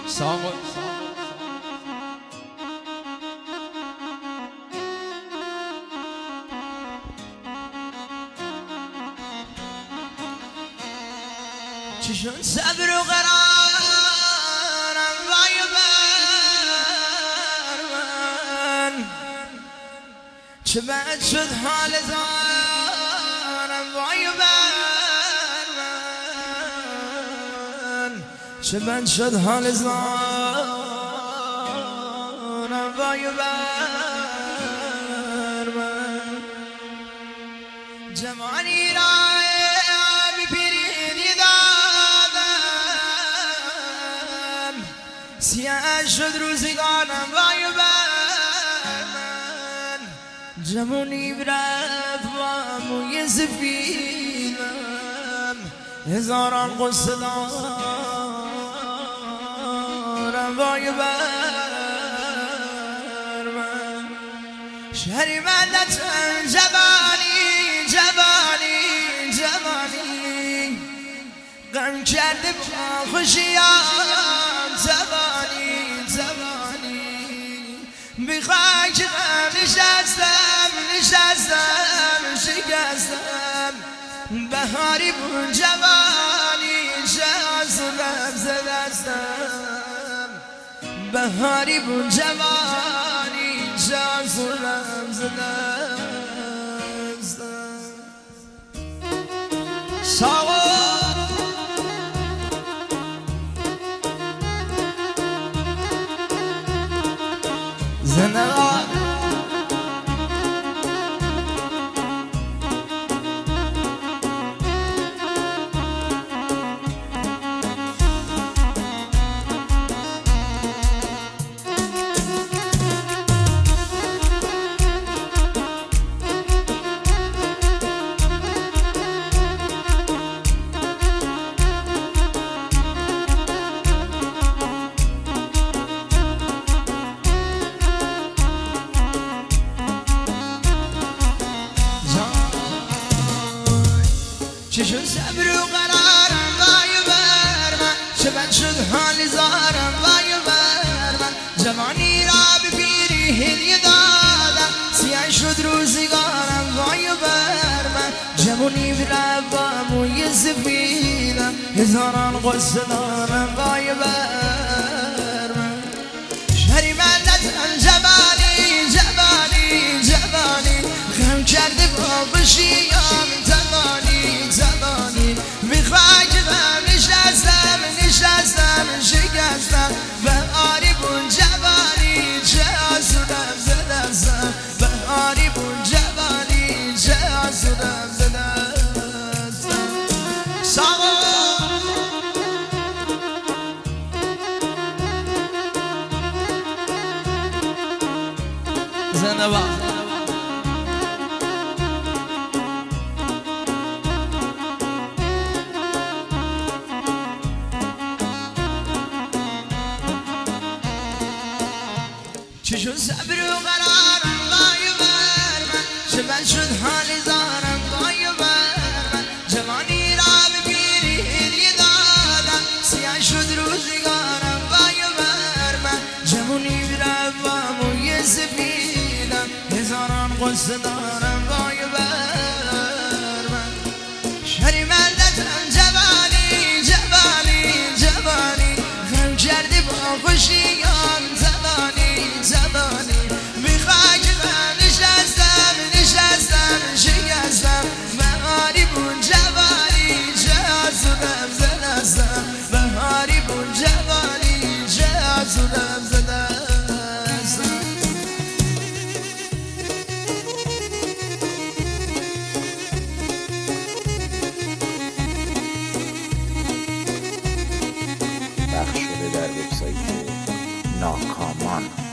ساقو چشون صبر و قرارم وای بر من چه بد شد حال زارم وای بر من چه بد شد حال زارم وای بر من جوانی را سیاه شد روزگارم وای بر من جوانی رفت با موی سفیدم هزاران قصه دارم وای بر من شهری ملتن جوانی جوانی جوانی غم کرده با خوشیام زبانی میخوای که غم نشستم شکستم بهاری بون جوانی شازم زدستم بهاری بون جوانی شازم زدستم ساوا زندگان چشون صبر و قرارم وای بر من چه بد شد حال زارم وای بر من جوانی را به پیری هدیه دادم سیاه شد روزگارم وای بر من جوانی را با موی سفیدم هزاران قصه دارم وای بر من شهری ملتم جوانی غم کرده با خوشیام زبانی میخوای که غم نشستم شکستم بهاری بون جوانی چه آسودم زدستم بهاری بون جوانی چه آسودم زدستم ساقو زنبا چشون صبر و قرارم وای بر من چه بد شد حال زارم وای بر من جوانی را به پیری هدیه دادم سیاه شد روزگارم وای بر من جوانی را با موی سفیدم هزاران قصه دارم وای بر من شهری ملتم جوانی غم کرده با خوشیام زبانی میخوای که غم نشستم شکستم بهاری بون جوانی چه آسودم زدستم بهاری بون جوانی چه آسودم زدستم پخش شده در وبسایت ناکامان.